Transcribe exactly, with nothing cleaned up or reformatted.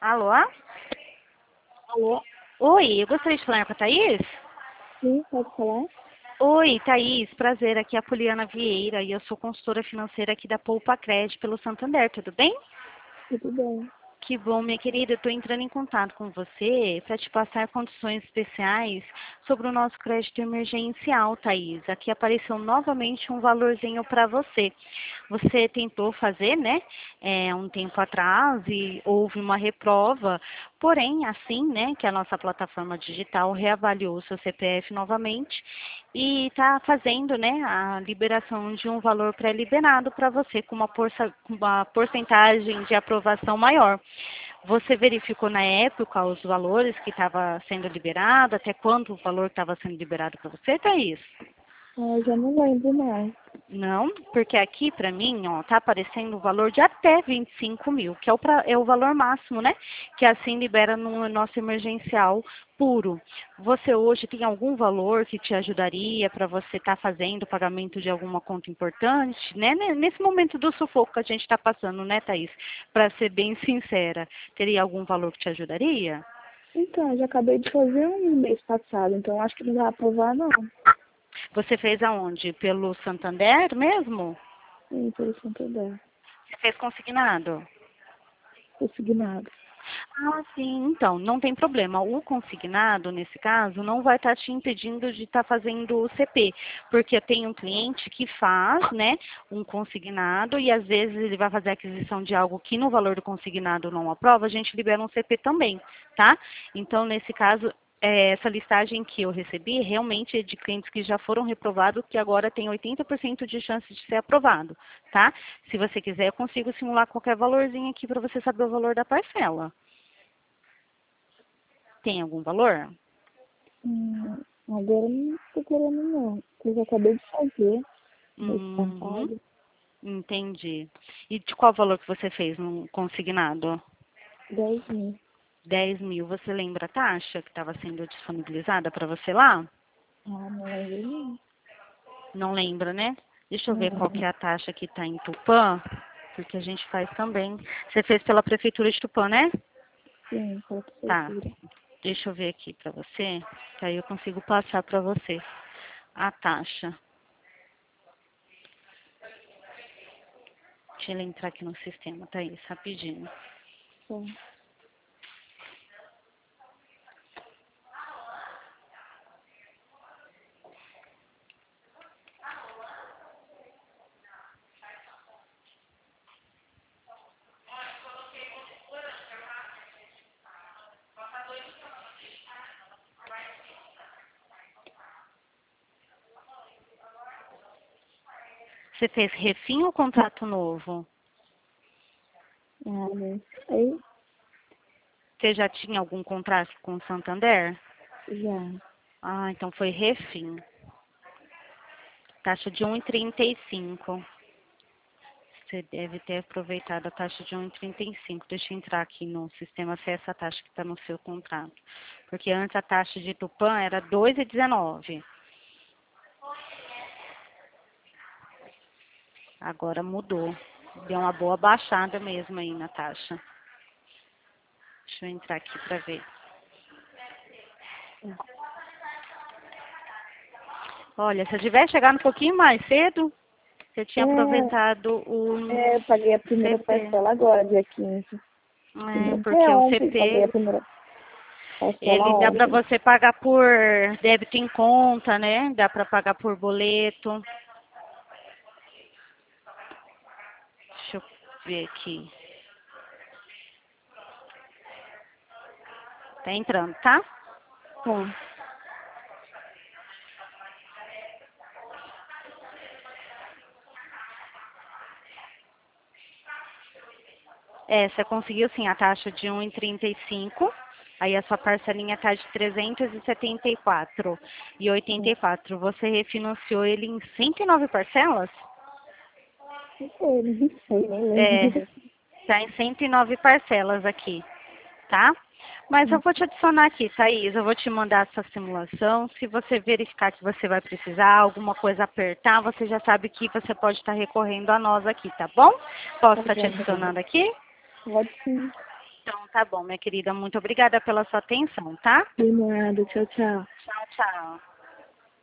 Alô? Alô? Oi, eu gostaria de falar com a Thaís? Sim, pode falar? Oi, Thaís, prazer, aqui é a Poliana Vieira e eu sou consultora financeira aqui da Poupa Cred pelo Santander, tudo bem? Tudo bem. Que bom, minha querida, eu estou entrando em contato com você para te passar condições especiais sobre o nosso crédito emergencial, Thaís. Aqui apareceu novamente um valorzinho para você. Você tentou fazer, né, é, um tempo atrás e houve uma reprova, porém, assim, né, que a nossa plataforma digital reavaliou o seu C P F novamente e está fazendo, né, a liberação de um valor pré-liberado para você com uma, porça, com uma porcentagem de aprovação maior. Você verificou na época os valores que estava sendo liberado, até quanto o valor estava sendo liberado para você, Thaís? Ah, eu já não lembro mais. Não, porque aqui para mim, ó, tá aparecendo o valor de até vinte e cinco mil, que é o, pra, é o valor máximo, né? Que assim libera no nosso emergencial puro. Você hoje tem algum valor que te ajudaria para você estar fazendo o pagamento de alguma conta importante, né? Nesse momento do sufoco que a gente está passando, né, Thaís? Para ser bem sincera, teria algum valor que te ajudaria? Então, eu já acabei de fazer um mês passado, então acho que não vai aprovar, não. Você fez aonde? Pelo Santander mesmo? Sim, pelo Santander. Você fez consignado? Consignado. Ah, sim. Então, não tem problema. O consignado, nesse caso, não vai estar te impedindo de estar fazendo o C P, porque eu tenho um cliente que faz, né, um consignado e às vezes ele vai fazer a aquisição de algo que no valor do consignado não aprova, a gente libera um C P também, tá? Então, nesse caso, é, essa listagem que eu recebi realmente é de clientes que já foram reprovados, que agora tem oitenta por cento de chance de ser aprovado, tá? Se você quiser, eu consigo simular qualquer valorzinho aqui para você saber o valor da parcela. Tem algum valor? Hum, agora eu não tô querendo, não. Eu já acabei de fazer mês Uhum, passado. entendi. E de qual valor que você fez no consignado? Dez mil. Dez mil. Você lembra a taxa que estava sendo disponibilizada para você lá? Ah, não lembro, não. Não lembra, né? Deixa eu ver qual que Não. é a taxa que está em Tupã, porque a gente faz também. Você fez pela Prefeitura de Tupã, né? Sim, pela Tá. prefeitura. Deixa eu ver aqui para você, que aí eu consigo passar para você a taxa. Deixa ele entrar aqui no sistema, tá isso, rapidinho. Sim. Você fez refim ou contrato novo? Ah, não sei. Você já tinha algum contrato com o Santander? Já. Ah, então foi refim. Taxa de um e trinta e cinco. Você deve ter aproveitado a taxa de um e trinta e cinco. Deixa eu entrar aqui no sistema se é essa taxa que está no seu contrato. Porque antes a taxa de Tupã era dois e dezenove. Agora mudou. Deu uma boa baixada mesmo aí na taxa. Deixa eu entrar aqui para ver. Tá. Olha, se eu tivesse chegado um pouquinho mais cedo, você tinha É, aproveitado o é, eu paguei a primeira C P. parcela agora, dia quinze. E É, não porque é o ontem, paguei a C P, primeira parcela ele dá para ontem. você pagar por débito em conta, né? Dá para pagar por boleto. Deixa eu ver aqui. Tá entrando, tá? Tá. É, você conseguiu sim a taxa de um e trinta e cinco. Aí a sua parcelinha tá de trezentos e setenta e quatro e oitenta e quatro. Você refinanciou ele em cento e nove parcelas? Não sei, nem sei, nem É, lembro. tá em cento e nove parcelas aqui, tá? Mas eu vou te adicionar aqui, Thaís. Eu vou te mandar essa simulação. Se você verificar que você vai precisar, alguma coisa apertar, você já sabe que você pode estar recorrendo a nós aqui, tá bom? Posso Tá estar te bom. adicionando aqui? Pode sim. Então Tá bom, minha querida. Muito obrigada pela sua atenção, tá? De nada, tchau, tchau. Tchau, tchau.